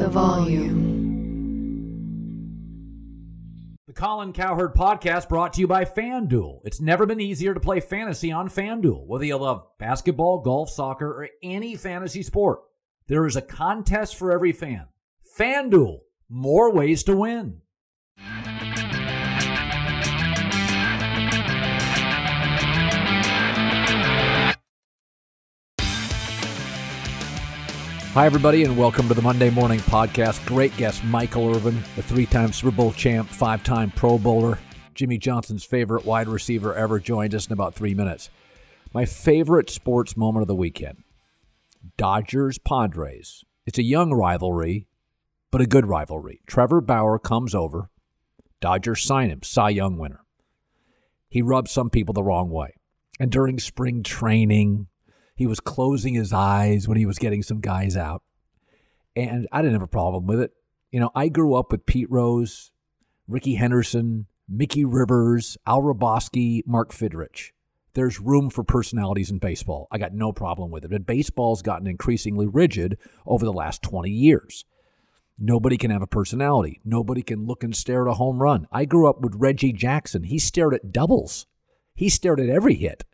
the volume. The Colin Cowherd Podcast brought to you by FanDuel. It's never been easier to play fantasy on FanDuel. Whether you love basketball, golf, soccer, or any fantasy sport, there is a contest for every fan. FanDuel, more ways to win. Hi, everybody, and welcome to the Monday Morning Podcast. Great guest, Michael Irvin, the three-time Super Bowl champ, five-time Pro Bowler, Jimmy Johnson's favorite wide receiver ever, joined us in about 3 minutes. My favorite sports moment of the weekend, Dodgers-Padres. It's a young rivalry, but a good rivalry. Trevor Bauer comes over. Dodgers sign him, Cy Young winner. He rubs some people the wrong way. And during spring training, he was closing his eyes when he was getting some guys out. And I didn't have a problem with it. You know, I grew up with Pete Rose, Ricky Henderson, Mickey Rivers, Al Roboski, Mark Fidrich. There's room for personalities in baseball. I got no problem with it. But baseball's gotten increasingly rigid over the last 20 years. Nobody can have a personality. Nobody can look and stare at a home run. I grew up with Reggie Jackson. He stared at doubles. He stared at every hit.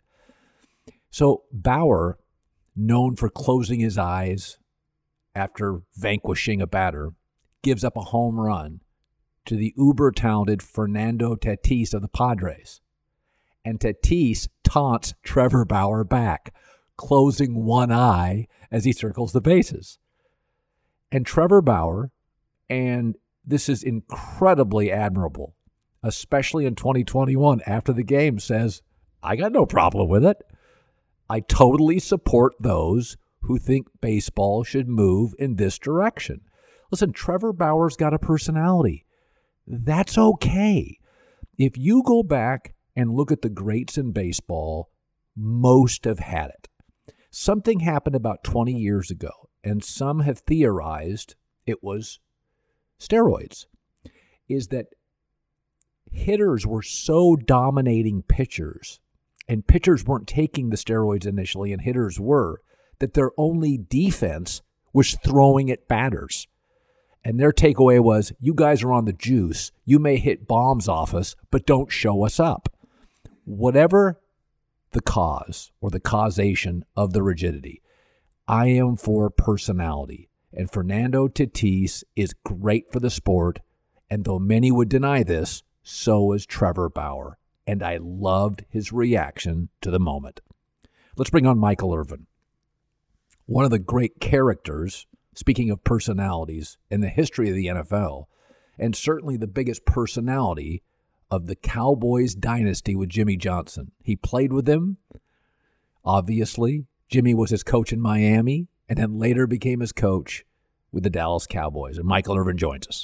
So Bauer, known for closing his eyes after vanquishing a batter, gives up a home run to the uber-talented Fernando Tatis of the Padres. And Tatis taunts Trevor Bauer back, closing one eye as he circles the bases. And Trevor Bauer, and this is incredibly admirable, especially in 2021 after the game, says, I got no problem with it. I totally support those who think baseball should move in this direction. Listen, Trevor Bauer's got a personality. That's okay. If you go back and look at the greats in baseball, most have had it. Something happened about 20 years ago, and some have theorized it was steroids, is that hitters were so dominating pitchers, and pitchers weren't taking the steroids initially, and hitters were, that their only defense was throwing at batters. And their takeaway was, you guys are on the juice. You may hit bombs off us, but don't show us up. Whatever the cause or the causation of the rigidity, I am for personality. And Fernando Tatis is great for the sport. And though many would deny this, so is Trevor Bauer. And I loved his reaction to the moment. Let's bring on Michael Irvin. One of the great characters, speaking of personalities, in the history of the NFL, and certainly the biggest personality of the Cowboys dynasty with Jimmy Johnson. He played with him, obviously. Jimmy was his coach in Miami, and then later became his coach with the Dallas Cowboys. And Michael Irvin joins us.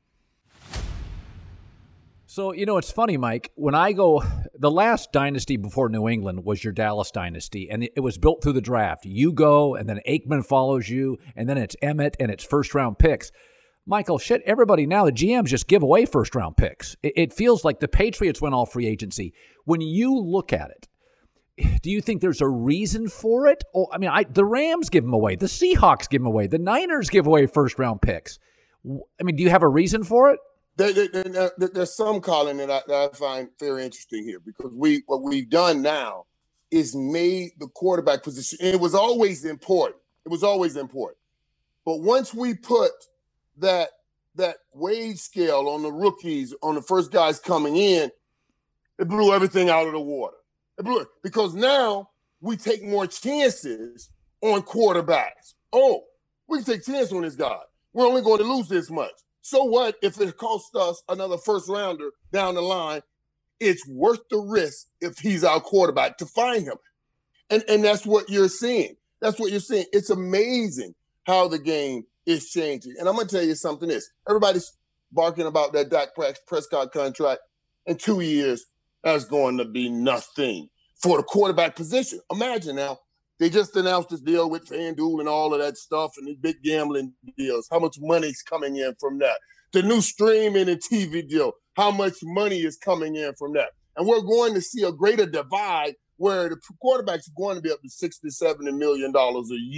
So, you know, it's funny, Mike, when I go, the last dynasty before New England was your Dallas dynasty, and it was built through the draft. You go, and then Aikman follows you, and then it's Emmett, and it's first-round picks. Michael, shit, everybody now, the GMs just give away first-round picks. It feels like the Patriots went all free agency. When you look at it, do you think there's a reason for it? Oh, I mean, the Rams give them away. The Seahawks give them away. The Niners give away first-round picks. I mean, do you have a reason for it? There's some, Colin, that I find very interesting here, because what we've done now is made the quarterback position, and it was always important. It was always important. But once we put that wage scale on the rookies, on the first guys coming in, it blew everything out of the water. It blew it, because now we take more chances on quarterbacks. Oh, we can take chances on this guy. We're only going to lose this much. So what if it costs us another first rounder down the line? It's worth the risk if he's our quarterback to find him. And that's what you're seeing. That's what you're seeing. It's amazing how the game is changing. And I'm going to tell you something else. Everybody's barking about that Dak Prescott contract. In 2 years, that's going to be nothing for the quarterback position. Imagine now, they just announced this deal with FanDuel and all of that stuff and these big gambling deals. How much money's coming in from that? The new streaming and TV deal. How much money is coming in from that? And we're going to see a greater divide where the quarterback's going to be up to $60, $70 million a year.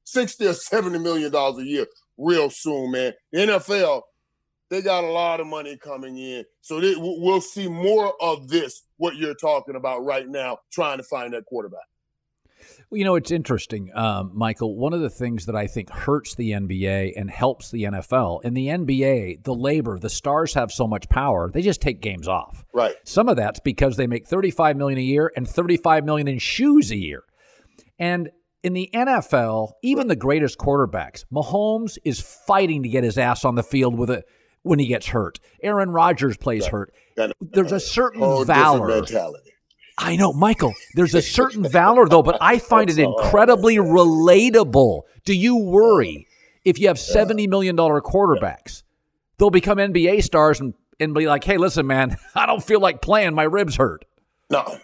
$60 or $70 million a year real soon, man. The NFL, they got a lot of money coming in. So we'll see more of this, what you're talking about right now, trying to find that quarterback. Well, it's interesting, Michael. One of the things that I think hurts the NBA and helps the NFL, in the NBA, the stars have so much power, they just take games off. Right. Some of that's because they make $35 million a year and $35 million in shoes a year. And in the NFL, even the greatest quarterbacks, Mahomes is fighting to get his ass on the field when he gets hurt. Aaron Rodgers plays hurt. There's a certain valor. Mentality. I know, Michael, there's a certain valor, though, but I find it incredibly relatable. Do you worry if you have $70 million quarterbacks? They'll become NBA stars and be like, hey, listen, man, I don't feel like playing. My ribs hurt. No,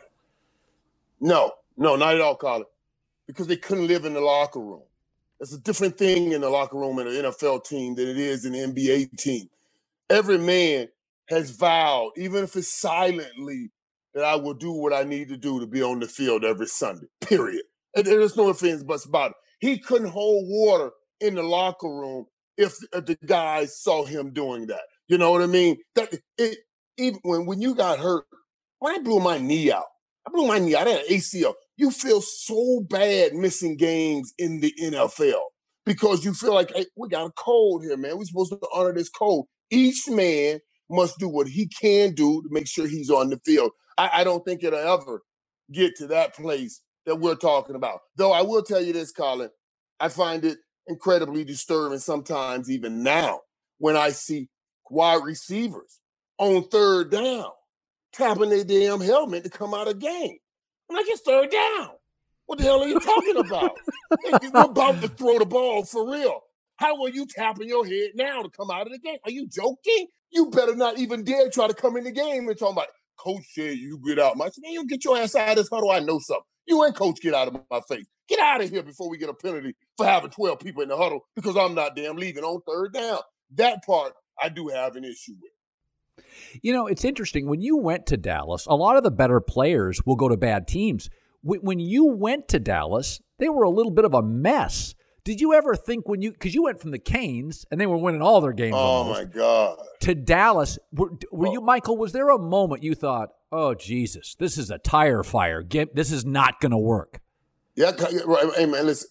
not at all, Colin, because they couldn't live in the locker room. It's a different thing in the locker room in an NFL team than it is in an NBA team. Every man has vowed, even if it's silently, that I will do what I need to do to be on the field every Sunday, period. And there's no ifs, ands, buts about it. He couldn't hold water in the locker room if the guys saw him doing that. You know what I mean? Even when you got hurt, when I blew my knee out, I had an ACL. You feel so bad missing games in the NFL because you feel like, hey, we got a code here, man. We're supposed to honor this code. Each man must do what he can do to make sure he's on the field. I don't think it'll ever get to that place that we're talking about. Though I will tell you this, Colin, I find it incredibly disturbing sometimes even now when I see wide receivers on third down tapping their damn helmet to come out of game. I'm like, it's third down. What the hell are you talking about? We're about to throw the ball for real. How are you tapping your head now to come out of the game? Are you joking? You better not even dare try to come in the game and talk about, coach said you get out. I said, man, you get your ass out of this huddle. I know something. You ain't coach, get out of my face. Get out of here before we get a penalty for having 12 people in the huddle because I'm not damn leaving on third down. That part I do have an issue with. It's interesting. When you went to Dallas, a lot of the better players will go to bad teams. When you went to Dallas, they were a little bit of a mess. Did you ever think because you went from the Canes and they were winning all their games my God, to Dallas, were you, Michael, was there a moment you thought, oh, Jesus, this is a tire fire. This is not going to work? Yeah, hey, man, listen,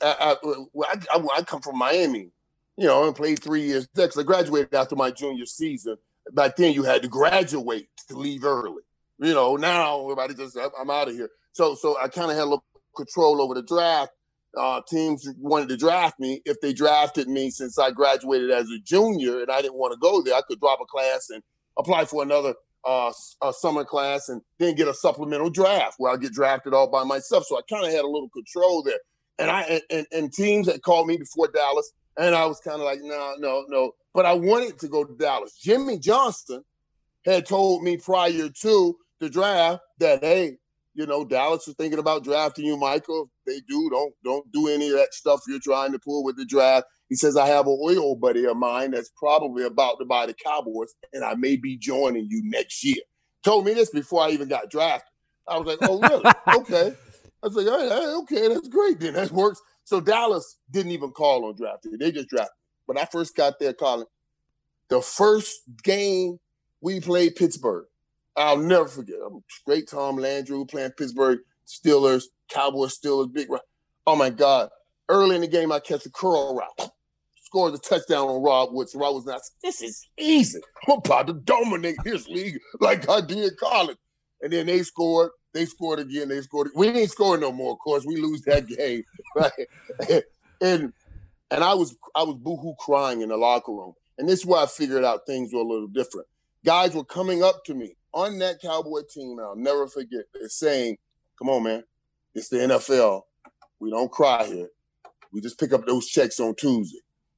I come from Miami, and played 3 years there because I graduated after my junior season. Back then, you had to graduate to leave early. Now everybody just, I'm out of here. So I kind of had a little control over the draft. Teams wanted to draft me. If they drafted me since I graduated as a junior and I didn't want to go there, I could drop a class and apply for another summer class and then get a supplemental draft where I get drafted all by myself. So I kind of had a little control there. And teams had called me before Dallas, and I was kind of like, no. But I wanted to go to Dallas. Jimmy Johnson had told me prior to the draft that, hey, Dallas is thinking about drafting you, Michael. If they do, don't do any of that stuff you're trying to pull with the draft. He says, I have an oil buddy of mine that's probably about to buy the Cowboys, and I may be joining you next year. Told me this before I even got drafted. I was like, oh, really? Okay. I was like, hey, okay, that's great then. That works. So Dallas didn't even call on drafting. They just drafted. When I first got there, Colin, the first game we played Pittsburgh, I'll never forget. Great Tom Landry playing Pittsburgh Steelers, Cowboys Steelers, big. Oh, my God. Early in the game, I catch a curl route. Scored a touchdown on Rob Woods. Rob was not, this is easy. I'm about to dominate this league like I did college. And then they scored. They scored again. They scored. We didn't score no more, of course. We lose that game. Right? And I was boo-hoo crying in the locker room. And this is where I figured out things were a little different. Guys were coming up to me on that Cowboy team, and I'll never forget. They're saying, come on, man. It's the NFL. We don't cry here. We just pick up those checks on Tuesday.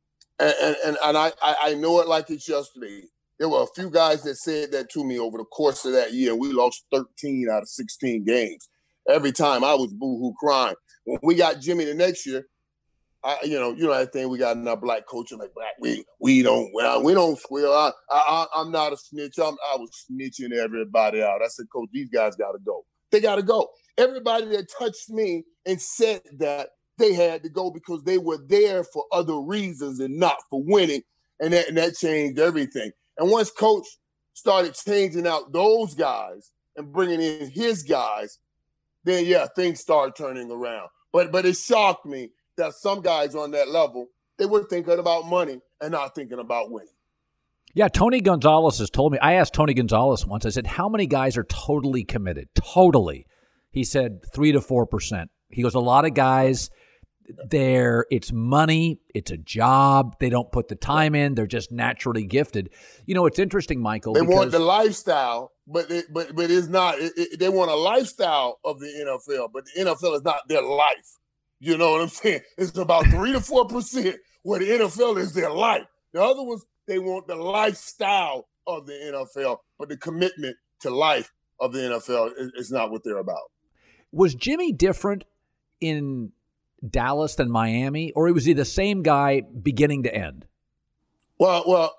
And I know it like it's yesterday. There were a few guys that said that to me over the course of that year, and we lost 13 out of 16 games. Every time I was boo-hoo crying. When we got Jimmy the next year, you know that thing we got in our black culture, like black, we don't squeal. I'm not a snitch. I was snitching everybody out. I said, Coach, these guys got to go. They got to go. Everybody that touched me and said that, they had to go because they were there for other reasons and not for winning. And that changed everything. And once Coach started changing out those guys and bringing in his guys, then, yeah, things started turning around. But it shocked me that some guys on that level, they were thinking about money and not thinking about winning. Yeah, Tony Gonzalez has told me. I asked Tony Gonzalez once, I said, how many guys are totally committed? Totally. He said 3 to 4%. He goes, a lot of guys, it's money, it's a job. They don't put the time in. They're just naturally gifted. You know, it's interesting, Michael. They want the lifestyle, but it's not. They want a lifestyle of the NFL, but the NFL is not their life. You know what I'm saying? It's about 3 to 4% where the NFL is their life. The other ones, they want the lifestyle of the NFL, but the commitment to life of the NFL is not what they're about. Was Jimmy different in Dallas than Miami, or was he the same guy beginning to end? Well,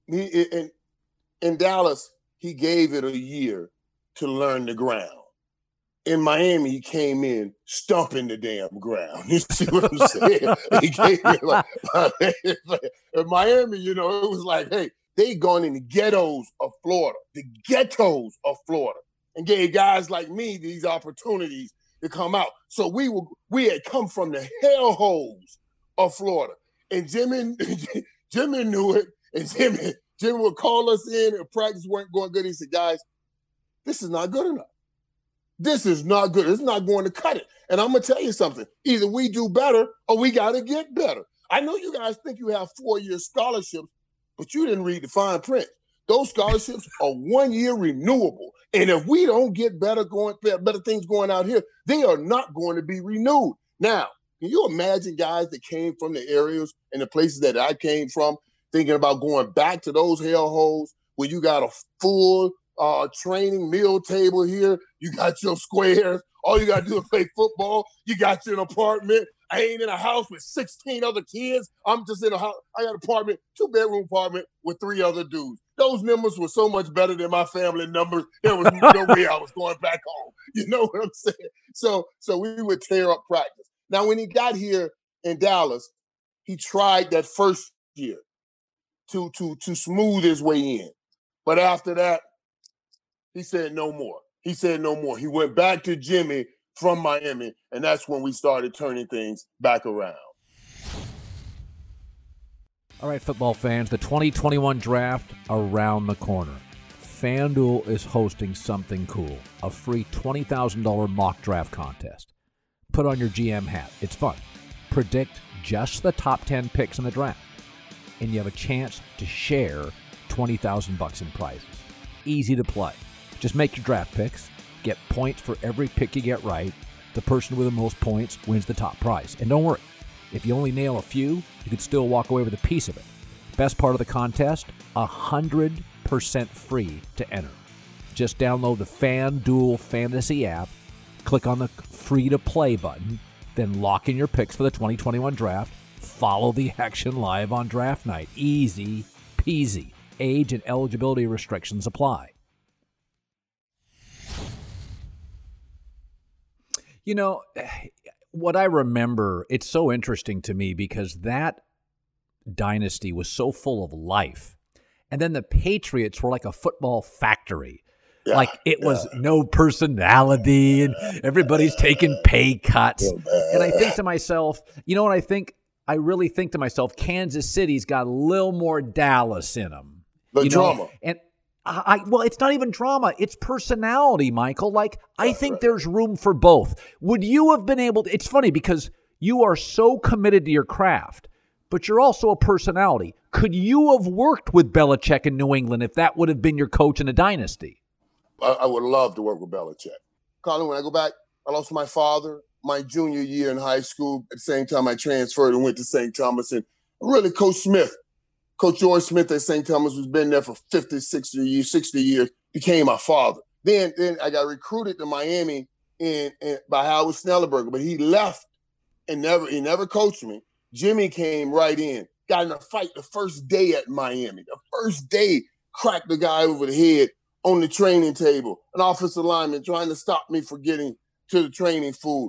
in Dallas, he gave it a year to learn the ground. In Miami, he came in stumping the damn ground. You see what I'm saying? He came in in Miami, you know, it was like, hey, they gone in the ghettos of Florida, and gave guys like me these opportunities to come out. So we had come from the hellholes of Florida, and Jimmy knew it, and Jimmy would call us in, and practice weren't going good. He said, guys, this is not good enough. This is not good. It's not going to cut it. And I'm going to tell you something. Either we do better or we got to get better. I know you guys think you have 4-year scholarships, but you didn't read the fine print. Those scholarships are 1 year renewable. And if we don't get better things going out here, they are not going to be renewed. Now, can you imagine guys that came from the areas and the places that I came from thinking about going back to those hellholes where you got a full training meal table here, you got your squares, all you got to do is play football, you got your apartment. I ain't in a house with 16 other kids. I'm just in a house. I got an apartment, 2-bedroom apartment with 3 other dudes. Those numbers were so much better than my family numbers. There was no way I was going back home. You know what I'm saying? So we would tear up practice. Now, when he got here in Dallas, he tried that first year to smooth his way in. But after that, he said no more. He went back to Jimmy from Miami, and that's when we started turning things back around. All right, football fans, the 2021 draft around the corner. FanDuel is hosting something cool, a free $20,000 mock draft contest. Put on your GM hat. It's fun. Predict just the top 10 picks in the draft, and you have a chance to share $20,000 in prizes. Easy to play. Just make your draft picks, get points for every pick you get right. The person with the most points wins the top prize. And don't worry, if you only nail a few, you could still walk away with a piece of it. Best part of the contest, 100% free to enter. Just download the FanDuel Fantasy app, click on the free-to-play button, then lock in your picks for the 2021 draft. Follow the action live on draft night. Easy peasy. Age and eligibility restrictions apply. You know, what I remember, it's so interesting to me because that dynasty was so full of life. And then the Patriots were like a football factory. Yeah, like it was no personality and everybody's taking pay cuts. And I think to myself, you know what I think? I really think to myself, Kansas City's got a little more Dallas in them. The drama. And well, it's not even drama. It's personality, Michael. Like, I think there's room for both. Would you have been able to? It's funny because you are so committed to your craft, but you're also a personality. Could you have worked with Belichick in New England if that would have been your coach in a dynasty? I would love to work with Belichick. Colin, when I go back, I lost my father my junior year in high school. At the same time, I transferred and went to St. Thomas. And really, Coach George Smith at St. Thomas, who's been there for 50, 60 years, became my father. Then I got recruited to Miami by Howard Schnellenberger, but he left and he never coached me. Jimmy came right in, got in a fight the first day at Miami. The first day, cracked the guy over the head on the training table, an offensive lineman trying to stop me from getting to the training food.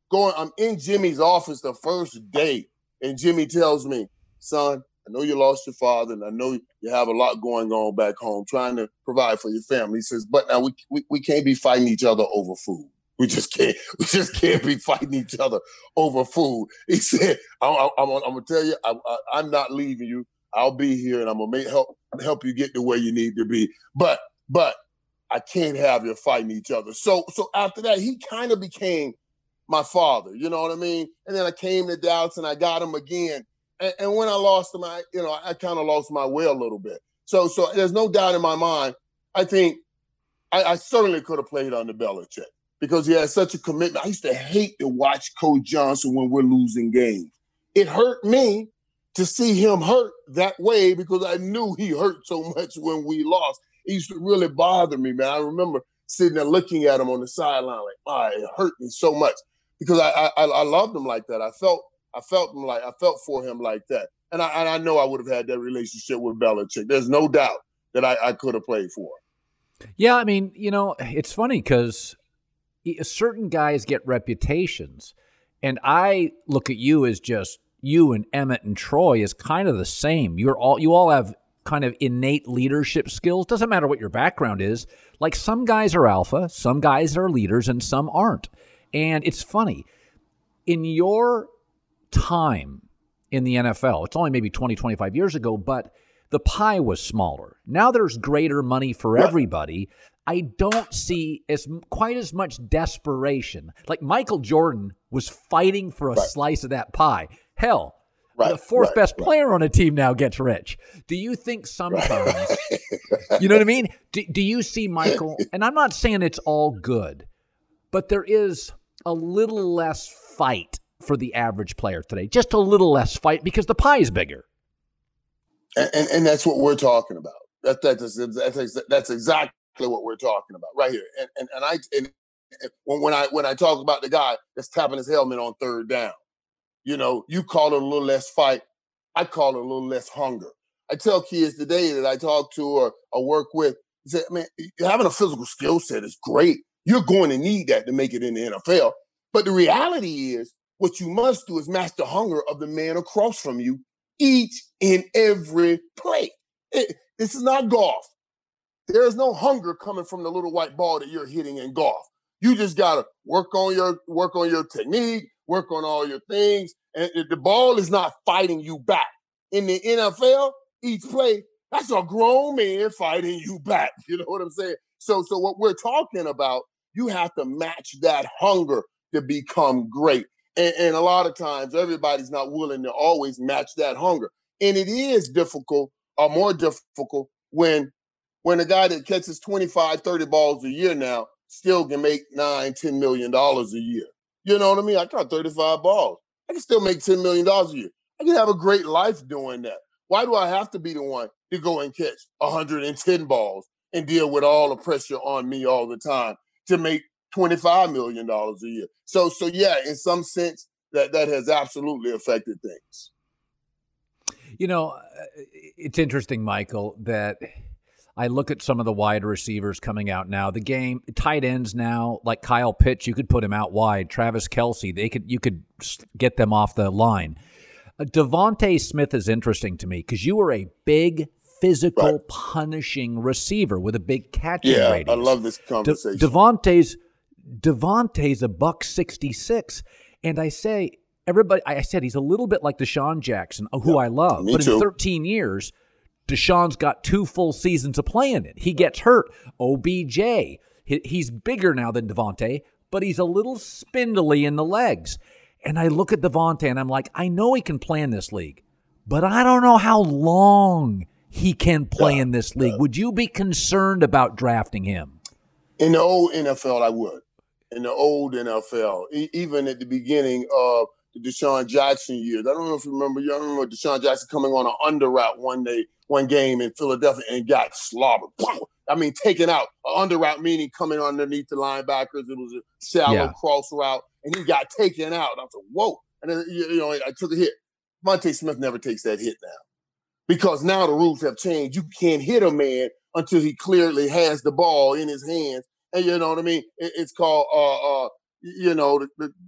I'm in Jimmy's office the first day, and Jimmy tells me, son, I know you lost your father, and I know you have a lot going on back home, trying to provide for your family. He says, but now we can't be fighting each other over food. We just can't be fighting each other over food. He said, I'm gonna tell you, I'm not leaving you. I'll be here, and I'm gonna help you get to where you need to be. But I can't have you fighting each other. So after that, he kind of became my father, you know what I mean? And then I came to Dallas and I got him again. And when I lost him, I kind of lost my way a little bit. So there's no doubt in my mind. I think I certainly could have played under Belichick because he had such a commitment. I used to hate to watch Coach Johnson when we're losing games. It hurt me to see him hurt that way because I knew he hurt so much when we lost. It used to really bother me, man. I remember sitting there looking at him on the sideline like, it hurt me so much because I loved him like that. I felt for him like that. And I know I would have had that relationship with Belichick. There's no doubt that I could have played for him. Yeah, I mean, it's funny because certain guys get reputations, and I look at you as just you and Emmett and Troy is kind of the same. You all have kind of innate leadership skills. Doesn't matter what your background is. Like some guys are alpha, some guys are leaders, and some aren't. And it's funny. In your time in the NFL, it's only maybe 20, 25 years ago, but the pie was smaller. Now there's greater money for everybody. I don't see quite as much desperation. Like Michael Jordan was fighting for a slice of that pie. Hell, the fourth best player on a team now gets rich. Do you think sometimes, you know what I mean? Do you see Michael, and I'm not saying it's all good, but there is a little less fight for the average player today, just a little less fight because the pie is bigger. And that's what we're talking about. That's exactly what we're talking about right here. And when I talk about the guy that's tapping his helmet on third down, you call it a little less fight. I call it a little less hunger. I tell kids today that I talk to or work with, I say, man, having a physical skill set is great. You're going to need that to make it in the NFL. But the reality is, what you must do is match the hunger of the man across from you each and every play. This is not golf. There is no hunger coming from the little white ball that you're hitting in golf. You just gotta work on your technique, work on all your things, and the ball is not fighting you back. In the NFL, each play, that's a grown man fighting you back. You know what I'm saying? So what we're talking about, you have to match that hunger to become great. And a lot of times, everybody's not willing to always match that hunger. And it is difficult, or more difficult, when a guy that catches 25, 30 balls a year now still can make $9-10 million a year. You know what I mean? I caught 35 balls. I can still make $10 million a year. I can have a great life doing that. Why do I have to be the one to go and catch 110 balls and deal with all the pressure on me all the time to make $25 million a year? So yeah, in some sense, that has absolutely affected things. It's interesting, Michael, that I look at some of the wide receivers coming out now. The game, tight ends now, like Kyle Pitts, you could put him out wide. Travis Kelce, you could get them off the line. Devontae Smith is interesting to me because you were a big, physical, punishing receiver with a big catching radius. I love this conversation. Devontae's $166, and I said he's a little bit like Deshaun Jackson, who I love. But in 13 years, Deshaun's got 2 full seasons of playing it. He gets hurt. OBJ, he's bigger now than Devontae, but he's a little spindly in the legs. And I look at Devontae and I'm like, I know he can play in this league, but I don't know how long he can play in this league. Would you be concerned about drafting him? In the old NFL, I would. In the old NFL, even at the beginning of the Deshaun Jackson years. I don't know if you remember Deshaun Jackson coming on an under route one game in Philadelphia and got slobbered. I mean, taken out. An under route meaning coming underneath the linebackers. It was a shallow cross route, and he got taken out. I was like, whoa. And then, I took a hit. Monte Smith never takes that hit now because now the rules have changed. You can't hit a man until he clearly has the ball in his hands. And you know what I mean? It's called,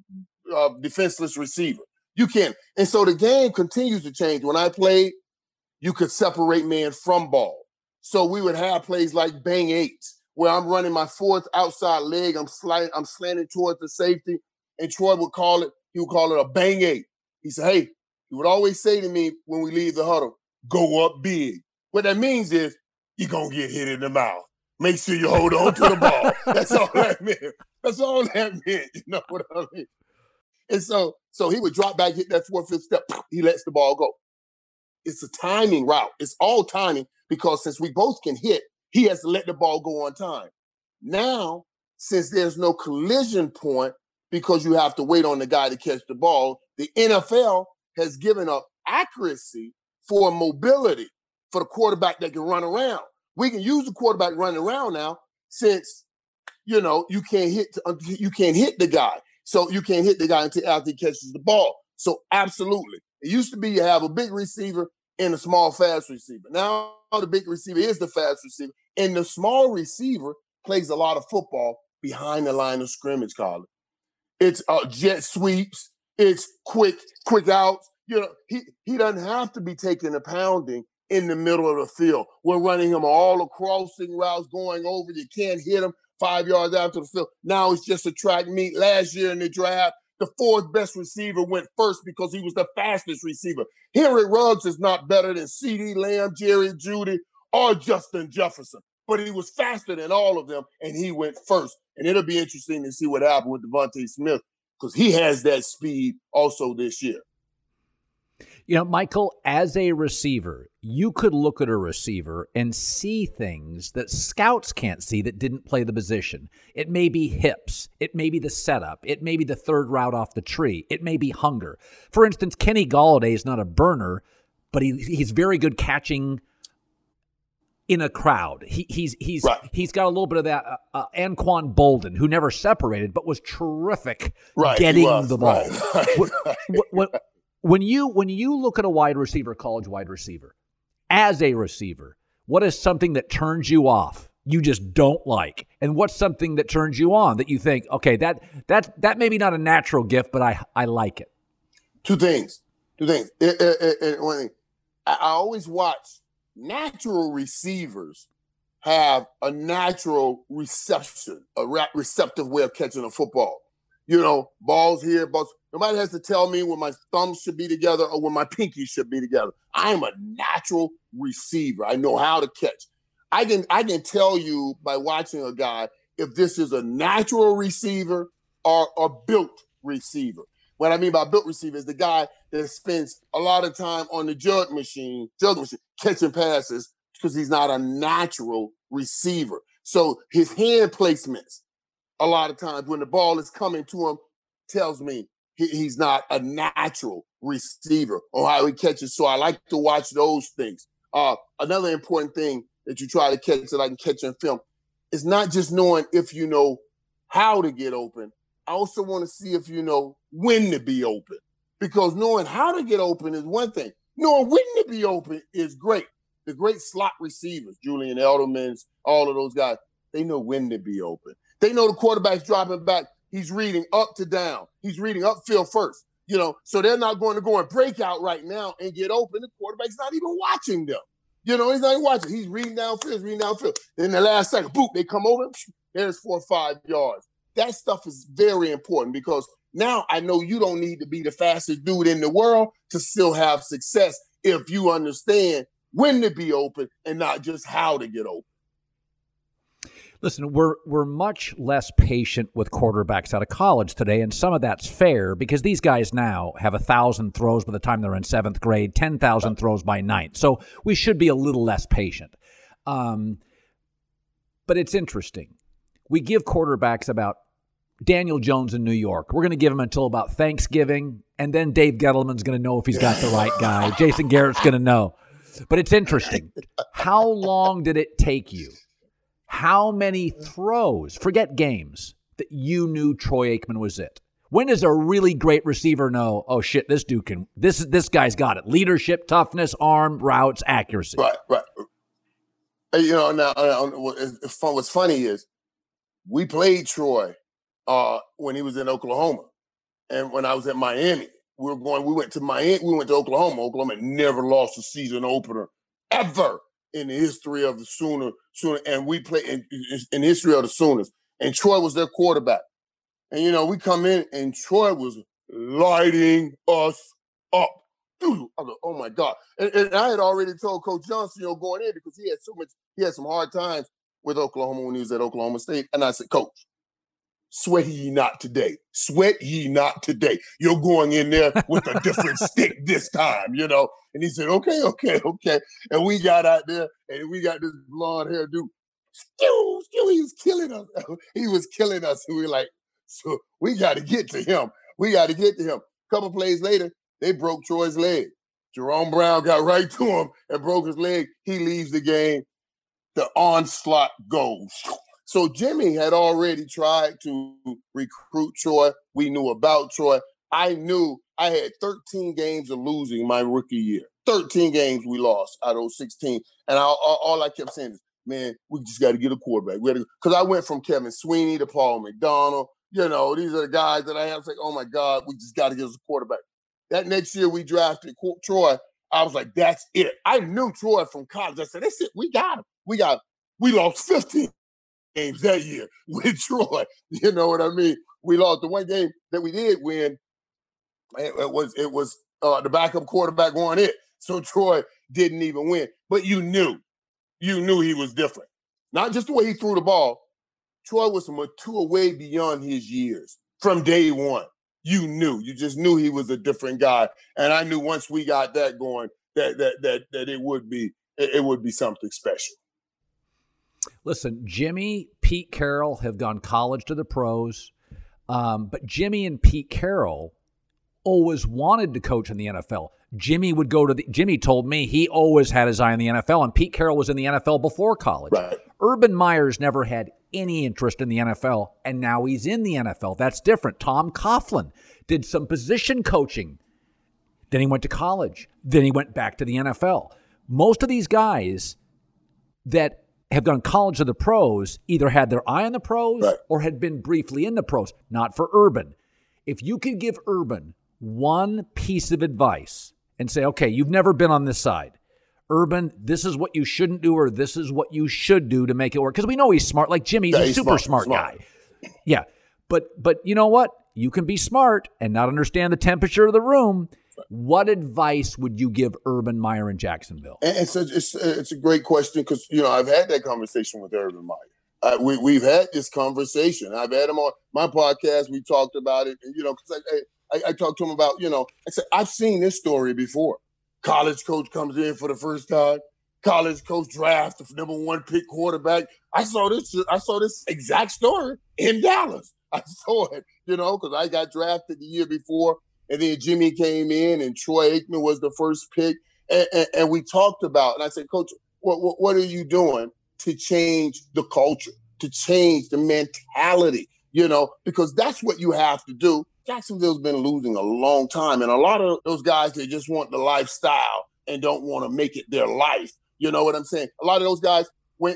defenseless receiver. You can. And so the game continues to change. When I played, you could separate man from ball. So we would have plays like bang eights, where I'm running my fourth outside leg, I'm slanting towards the safety, and Troy would call it a bang eight. He said, hey, he would always say to me when we leave the huddle, go up big. What that means is you're going to get hit in the mouth. Make sure you hold on to the ball. That's all that meant. That's all that meant. You know what I mean? And so he would drop back, hit that 4th, 5th step. He lets the ball go. It's a timing route. It's all timing because since we both can hit, he has to let the ball go on time. Now, since there's no collision point because you have to wait on the guy to catch the ball, the NFL has given up accuracy for mobility for the quarterback that can run around. We can use the quarterback running around now since, you can't hit the guy. So you can't hit the guy until after he catches the ball. So absolutely. It used to be you have a big receiver and a small, fast receiver. Now the big receiver is the fast receiver, and the small receiver plays a lot of football behind the line of scrimmage, Colin. It's jet sweeps. It's quick outs. He doesn't have to be taking a pounding in the middle of the field. We're running him all across routes, going over. You can't hit him 5 yards after the field. Now it's just a track meet. Last year in the draft, the 4th best receiver went first because he was the fastest receiver. Henry Ruggs is not better than CeeDee Lamb, Jerry Jeudy, or Justin Jefferson, but he was faster than all of them, and he went first. And it'll be interesting to see what happened with Devontae Smith because he has that speed also this year. Michael, as a receiver, you could look at a receiver and see things that scouts can't see that didn't play the position. It may be hips. It may be the setup. It may be the third route off the tree. It may be hunger. For instance, Kenny Golladay is not a burner, but he's very good catching in a crowd. He's got a little bit of that Anquan Bolden, who never separated, but was terrific getting the ball. Right. When you look at a wide receiver, college wide receiver, as a receiver, what is something that turns you off, you just don't like? And what's something that turns you on that you think, okay, that may be not a natural gift, but I like it? Two things. One thing. I always watch natural receivers have a natural reception, receptive way of catching a football. Balls here, balls. Nobody has to tell me when my thumbs should be together or when my pinky should be together. I'm a natural receiver. I know how to catch. I can tell you by watching a guy if this is a natural receiver or a built receiver. What I mean by built receiver is the guy that spends a lot of time on the jug machine, catching passes because he's not a natural receiver. So his hand placements, a lot of times when the ball is coming to him, tells me he's not a natural receiver or how he catches. So I like to watch those things. Another important thing that you try to catch that I can catch on film is not just knowing if you know how to get open. I also want to see if you know when to be open, because knowing how to get open is one thing. Knowing when to be open is great. The great slot receivers, Julian Edelman's, all of those guys, they know when to be open. They know the quarterback's dropping back. He's reading up to down. He's reading upfield first, so they're not going to go and break out right now and get open. The quarterback's not even watching them. He's not even watching. He's reading downfield. In the last second, boop, they come over. There's 4 or 5 yards. That stuff is very important because now I know you don't need to be the fastest dude in the world to still have success if you understand when to be open and not just how to get open. Listen, we're much less patient with quarterbacks out of college today, and some of that's fair because these guys now have 1,000 throws by the time they're in 7th grade, 10,000 throws by 9th. So we should be a little less patient. But it's interesting. We give quarterbacks about Daniel Jones in New York. We're going to give him until about Thanksgiving, and then Dave Gettleman's going to know if he's got the right guy. Jason Garrett's going to know. But it's interesting. How long did it take you? How many throws, forget games, that you knew Troy Aikman was it? When does a really great receiver know, oh shit, this dude can, this guy's got it. Leadership, toughness, arm, routes, accuracy. Right. Now what's funny is we played Troy when he was in Oklahoma. And when I was at Miami, we went to Miami, we went to Oklahoma. Oklahoma had never lost a season opener ever in the history of the Sooner, and we played in the history of the Sooners. And Troy was their quarterback. And we come in and Troy was lighting us up. Dude, I was like, oh my God. And I had already told Coach Johnson, going in because he had some hard times with Oklahoma when he was at Oklahoma State. And I said, Coach, sweat ye not today. Sweat ye not today. You're going in there with a different stick this time, And he said, okay. And we got out there and we got this blonde hair dude. Stew, he was killing us. He was killing us. And we were like, so we got to get to him. A couple plays later, they broke Troy's leg. Jerome Brown got right to him and broke his leg. He leaves the game. The onslaught goes. So Jimmy had already tried to recruit Troy. We knew about Troy. I knew I had 13 games of losing my rookie year. 13 games we lost out of 16. And all I kept saying is, man, we just got to get a quarterback. Because I went from Kevin Sweeney to Paul McDonald. These are the guys that I have to say, oh, my God, we just got to get us a quarterback. That next year we drafted Troy. I was like, that's it. I knew Troy from college. I said, that's it. We got him. We lost 15 games that year with Troy. You know what I mean? We lost the one game that we did win. It was the backup quarterback won it. So Troy didn't even win. But you knew he was different. Not just the way he threw the ball. Troy was mature way beyond his years from day one. You just knew he was a different guy. And I knew once we got that going that it would be something special. Listen, Jimmy, Pete Carroll have gone college to the pros. But Jimmy and Pete Carroll always wanted to coach in the NFL. Jimmy told me he always had his eye on the NFL, and Pete Carroll was in the NFL before college. Right. Urban Meyers never had any interest in the NFL, and now he's in the NFL. That's different. Tom Coughlin did some position coaching. Then he went to college. Then he went back to the NFL. Most of these guys that have gone college to the pros either had their eye on the pros or had been briefly in the pros. Not for Urban. If you could give Urban one piece of advice and say, okay, you've never been on this side. Urban, this is what you shouldn't do, or this is what you should do to make it work. Because we know he's smart. Like Jimmy, he's a super smart guy. Yeah. But you know what? You can be smart and not understand the temperature of the room. What advice would you give Urban Meyer in Jacksonville? And it's a great question because, I've had that conversation with Urban Meyer. We've had this conversation. I've had him on my podcast. We talked about it. And, because I talked to him about, I said, I've seen this story before. College coach comes in for the first time. College coach drafts the number one pick quarterback. I saw this exact story in Dallas. I saw it, because I got drafted the year before. And then Jimmy came in and Troy Aikman was the first pick. And we talked about, and I said, Coach, what are you doing to change the culture, to change the mentality, because that's what you have to do. Jacksonville's been losing a long time. And a lot of those guys, they just want the lifestyle and don't want to make it their life. You know what I'm saying? A lot of those guys,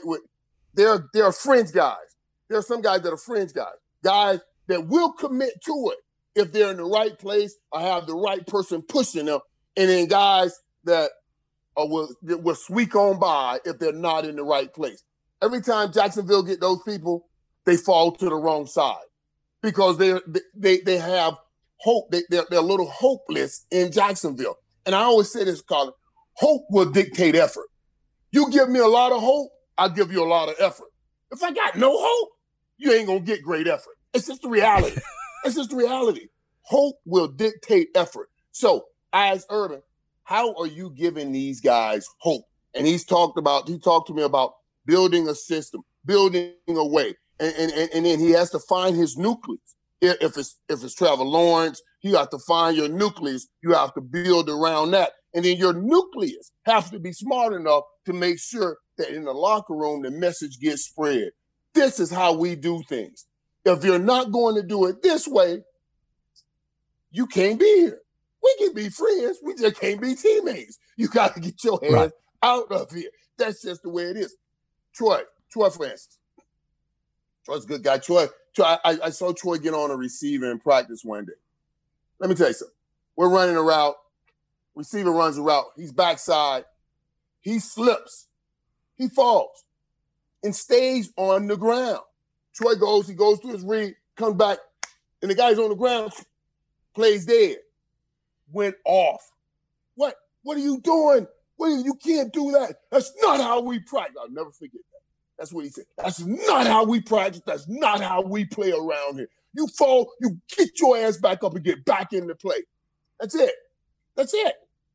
they're fringe guys. There are some guys that are fringe guys that will commit to it if they're in the right place or have the right person pushing them. And then guys that will squeak on by if they're not in the right place. Every time Jacksonville get those people, they fall to the wrong side because they have hope. They're a little hopeless in Jacksonville. And I always say this, Colin, hope will dictate effort. You give me a lot of hope, I'll give you a lot of effort. If I got no hope, you ain't going to get great effort. It's just the reality. It's just the reality. Hope will dictate effort. So as Urban, how are you giving these guys hope? And he talked to me about building a system, building a way. And then he has to find his nucleus. If it's Trevor Lawrence, you have to find your nucleus. You have to build around that. And then your nucleus has to be smart enough to make sure that in the locker room, the message gets spread. This is how we do things. If you're not going to do it this way, you can't be here. We can be friends. We just can't be teammates. You got to get your hands out of here. That's just the way it is. Troy Francis. Troy's a good guy. I saw Troy get on a receiver in practice one day. Let me tell you something. We're running a route. Receiver runs a route. He's backside. He slips. He falls and stays on the ground. Troy goes to his read, comes back, and the guy's on the ground, plays dead. Went off. What are you doing? You can't do that. That's not how we practice. I'll never forget that. That's what he said. That's not how we practice. That's not how we play around here. You fall, you get your ass back up and get back into play. That's it. That's it.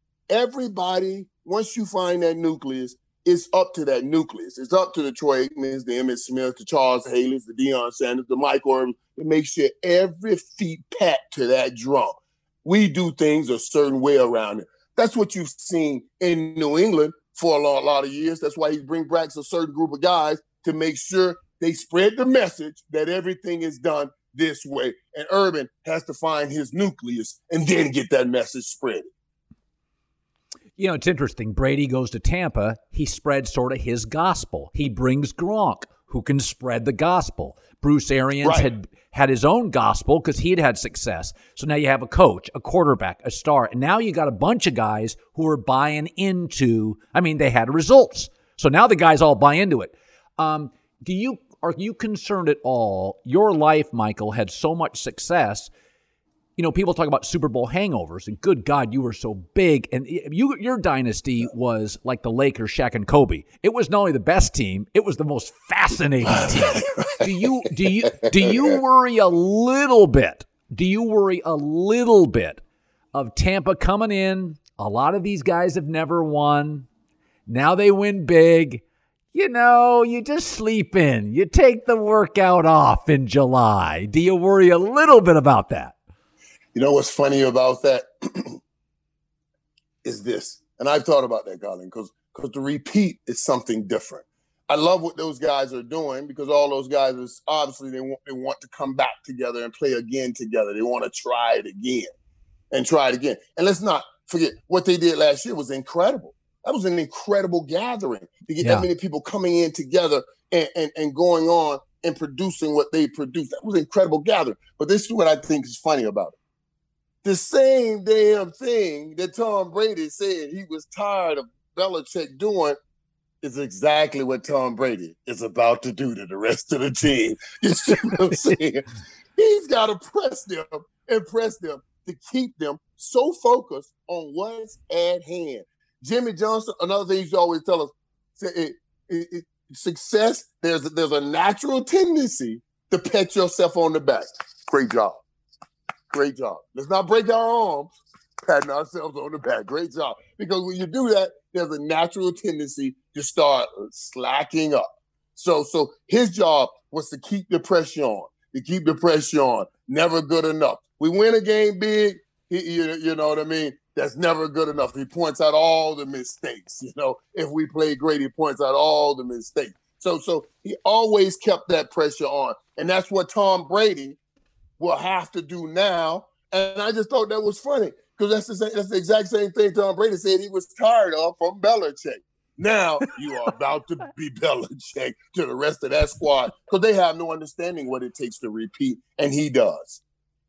Everybody, once you find that nucleus, it's up to that nucleus. It's up to the Troy Aikmans, the Emmitt Smith, the Charles Haley's, the Deion Sanders, the Mike Irvin, to make sure every feet pat to that drum. We do things a certain way around it. That's what you've seen in New England for a lot of years. That's why he brings back a certain group of guys to make sure they spread the message that everything is done this way. And Urban has to find his nucleus and then get that message spread. You know, it's interesting. Brady goes to Tampa. He spreads sort of his gospel. He brings Gronk, who can spread the gospel. Bruce Arians had his own gospel because he had success. So now you have a coach, a quarterback, a star. And now you got a bunch of guys who are buying into, they had results. So now the guys all buy into it. Are you concerned at all? Your life, Michael, had so much success. You know, people talk about Super Bowl hangovers, and good God, you were so big. And your dynasty was like the Lakers, Shaq and Kobe. It was not only the best team, it was the most fascinating team. Do you worry a little bit? Do you worry a little bit of Tampa coming in? A lot of these guys have never won. Now they win big. You know, you just sleep in. You take the workout off in July. Do you worry a little bit about that? You know what's funny about that is this, and I've thought about that, Colin, because the repeat is something different. I love what those guys are doing because all those guys is obviously they want to come back together and play again together. They want to try it again and try it again. And let's not forget what they did last year was incredible. That was an incredible gathering to get that many people coming in together and going on and producing what they produced. That was an incredible gathering. But this is what I think is funny about it. The same damn thing that Tom Brady said he was tired of Belichick doing is exactly what Tom Brady is about to do to the rest of the team. You see what I'm saying? He's got to press them to keep them so focused on what's at hand. Jimmy Johnson, another thing he used to always tell us, success, there's a natural tendency to pat yourself on the back. Great job. Great job. Let's not break our arms patting ourselves on the back. Great job. Because when you do that, there's a natural tendency to start slacking up. So his job was to keep the pressure on, Never good enough. We win a game big, you know what I mean? That's never good enough. He points out all the mistakes. You know, if we play great, he points out all the mistakes. So he always kept that pressure on. And that's what Tom Brady will have to do now. And I just thought that was funny because that's the exact same thing Tom Brady said he was tired of from Belichick. Now you are about to be Belichick to the rest of that squad because they have no understanding what it takes to repeat, and he does.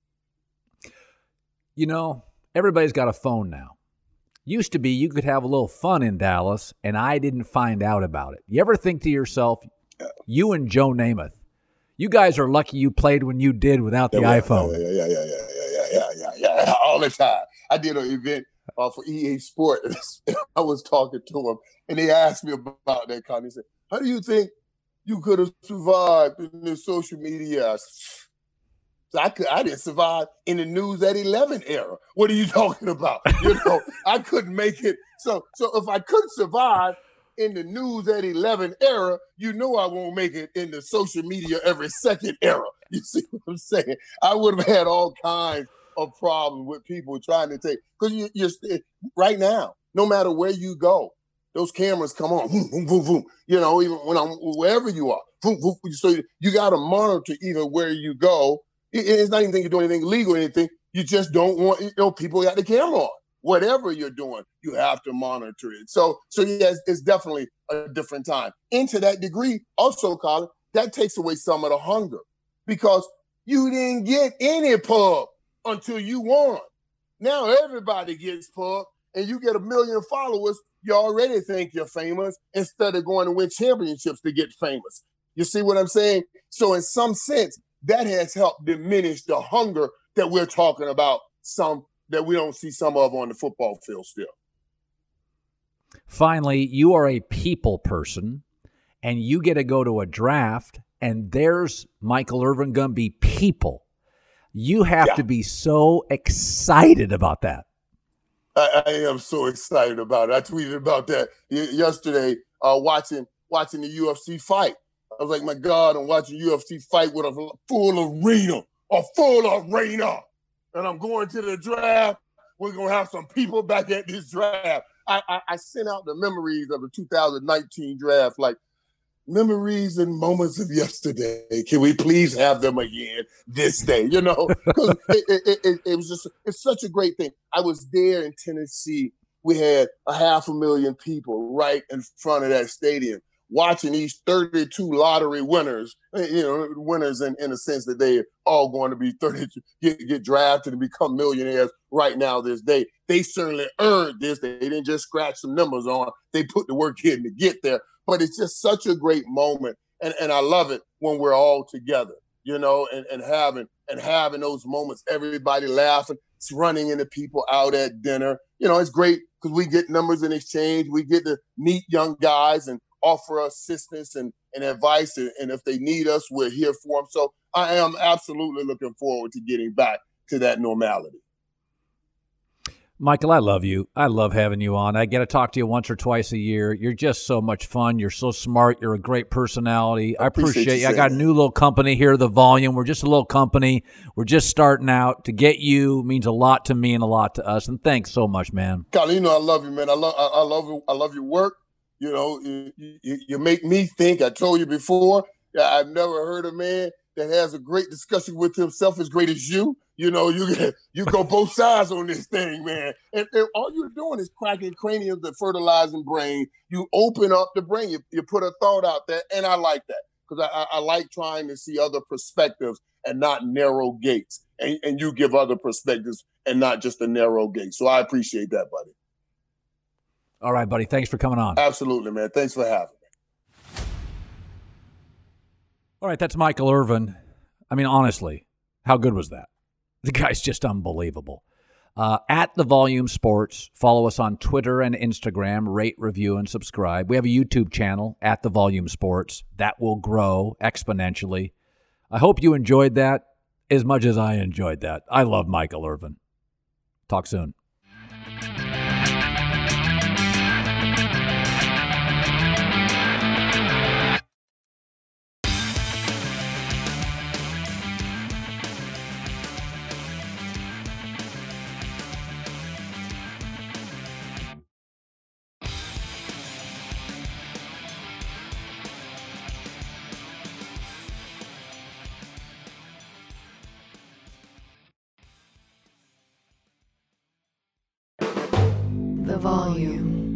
You know, everybody's got a phone now. Used to be you could have a little fun in Dallas, and I didn't find out about it. You ever think to yourself, you and Joe Namath, you guys are lucky you played when you did without the iPhone. Yeah, all the time. I did an event for EA Sport. I was talking to him, and they asked me about that kind. He said, how do you think you could have survived in the social media? So I didn't survive in the News at 11 era. What are you talking about? You know, I couldn't make it. So if I couldn't survive in the News at 11 era, you know I won't make it in the social media every second era. You see what I'm saying? I would have had all kinds of problems with people trying to take, because you're right now, no matter where you go, those cameras come on, boom, boom, boom, boom. You know, even when I'm wherever you are, boom, boom. So you got to monitor even where you go. It's not even you're doing anything illegal or anything. You just don't want, people got the camera on. Whatever you're doing, you have to monitor it. So yes, it's definitely a different time. And to that degree, also, Colin, that takes away some of the hunger because you didn't get any pub until you won. Now everybody gets pumped, and you get 1 million followers. You already think you're famous instead of going to win championships to get famous. You see what I'm saying? So in some sense, that has helped diminish the hunger that we're talking about, some that we don't see some of on the football field still. Finally, you are a people person, and you get to go to a draft, and there's Michael Irvin going to be people. You have to be so excited about that. I am so excited about it. I tweeted about that yesterday, watching the UFC fight. I was like, my God, I'm watching UFC fight with a full arena. And I'm going to the draft. We're going to have some people back at this draft. I sent out the memories of the 2019 draft, like memories and moments of yesterday. Can we please have them again this day? You know, because it was just, it's such a great thing. I was there in Tennessee. We had 500,000 people right in front of that stadium watching these 32 lottery winners, you know, winners in a sense that they all going to be 32, get drafted and become millionaires right now this day. They certainly earned this. They didn't just scratch some numbers on. They put the work in to get there. But it's just such a great moment. And I love it when we're all together, you know, and having those moments, everybody laughing, it's running into people out at dinner. You know, it's great because we get numbers in exchange. We get to meet young guys and offer assistance and advice. And if they need us, we're here for them. So I am absolutely looking forward to getting back to that normality. Michael, I love you. I love having you on. I get to talk to you once or twice a year. You're just so much fun. You're so smart. You're a great personality. I appreciate you. I got a new little company here, The Volume. We're just a little company. We're just starting out. To get you means a lot to me and a lot to us. And thanks so much, man. Colin, you know I love you, man. I love your work. You know, you make me think. I told you before, I've never heard a man that has a great discussion with himself as great as you. You know, you go both sides on this thing, man. And all you're doing is cracking craniums and fertilizing brain. You open up the brain. You put a thought out there, and I like that because I like trying to see other perspectives and not narrow gates. And you give other perspectives and not just a narrow gate. So I appreciate that, buddy. All right, buddy. Thanks for coming on. Absolutely, man. Thanks for having me. All right, that's Michael Irvin. I mean, honestly, how good was that? The guy's just unbelievable. At The Volume Sports, follow us on Twitter and Instagram, rate, review, and subscribe. We have a YouTube channel, at The Volume Sports. That will grow exponentially. I hope you enjoyed that as much as I enjoyed that. I love Michael Irvin. Talk soon. The Volume.